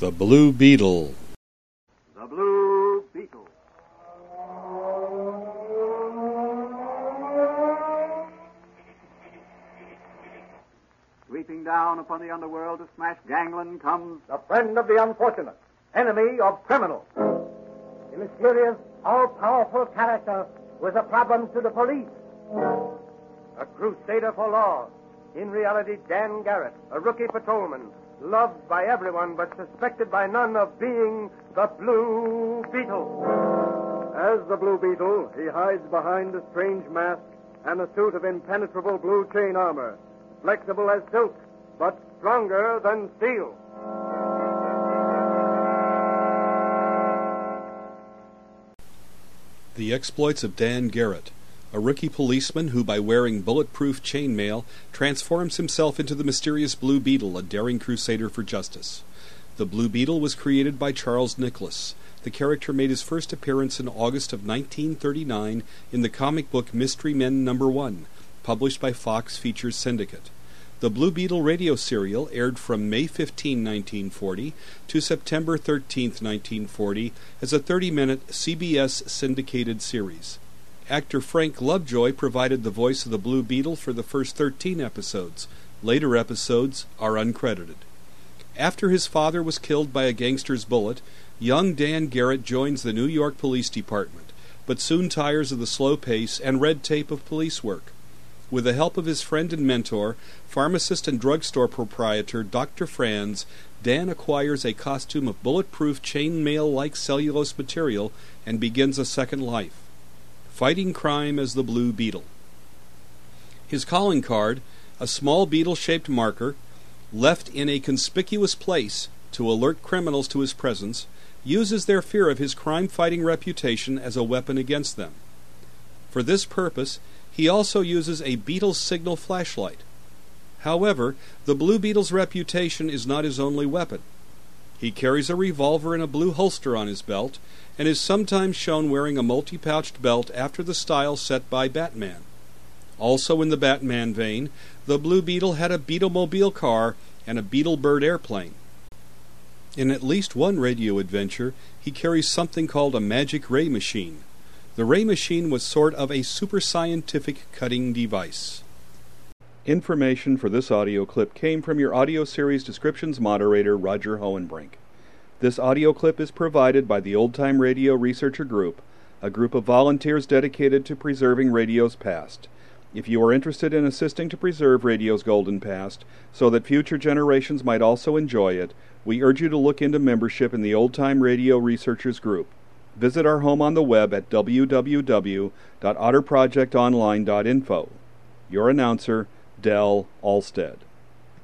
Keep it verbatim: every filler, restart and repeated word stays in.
The Blue Beetle. The Blue Beetle. Sweeping down upon the underworld to smash gangland comes the friend of the unfortunate, enemy of criminals. The mysterious, all-powerful character was a problem to the police. A crusader for law. In reality, Dan Garrett, a rookie patrolman, loved by everyone but suspected by none of being the Blue Beetle. As the Blue Beetle, he hides behind a strange mask and a suit of impenetrable blue chain armor, flexible as silk, but stronger than steel. The exploits of Dan Garrett, a rookie policeman who, by wearing bulletproof chainmail, transforms himself into the mysterious Blue Beetle, a daring crusader for justice. The Blue Beetle was created by Charles Nicholas. The character made his first appearance in August of nineteen thirty-nine in the comic book Mystery Men Number One, published by Fox Features Syndicate. The Blue Beetle radio serial aired from May fifteenth, nineteen forty to September thirteenth, nineteen forty as a thirty-minute C B S syndicated series. Actor Frank Lovejoy provided the voice of the Blue Beetle for the first thirteen episodes. Later episodes are uncredited. After his father was killed by a gangster's bullet, young Dan Garrett joins the New York Police Department, but soon tires of the slow pace and red tape of police work. With the help of his friend and mentor, pharmacist and drugstore proprietor Doctor Franz, Dan acquires a costume of bulletproof chainmail-like cellulose material and begins a second life, fighting crime as the Blue Beetle. His calling card, a small beetle-shaped marker, left in a conspicuous place to alert criminals to his presence, uses their fear of his crime-fighting reputation as a weapon against them. For this purpose, he also uses a beetle signal flashlight. However, the Blue Beetle's reputation is not his only weapon. He carries a revolver in a blue holster on his belt, and is sometimes shown wearing a multi-pouched belt after the style set by Batman. Also in the Batman vein, the Blue Beetle had a Beetlemobile car and a Beetlebird airplane. In at least one radio adventure, he carries something called a magic ray machine. The ray machine was sort of a super scientific cutting device. Information for this audio clip came from your audio series descriptions moderator, Roger Hohenbrink. This audio clip is provided by the Old Time Radio Researcher Group, a group of volunteers dedicated to preserving radio's past. If you are interested in assisting to preserve radio's golden past, so that future generations might also enjoy it, we urge you to look into membership in the Old Time Radio Researchers Group. Visit our home on the web at w w w dot otter project online dot info. Your announcer, Del Alstead.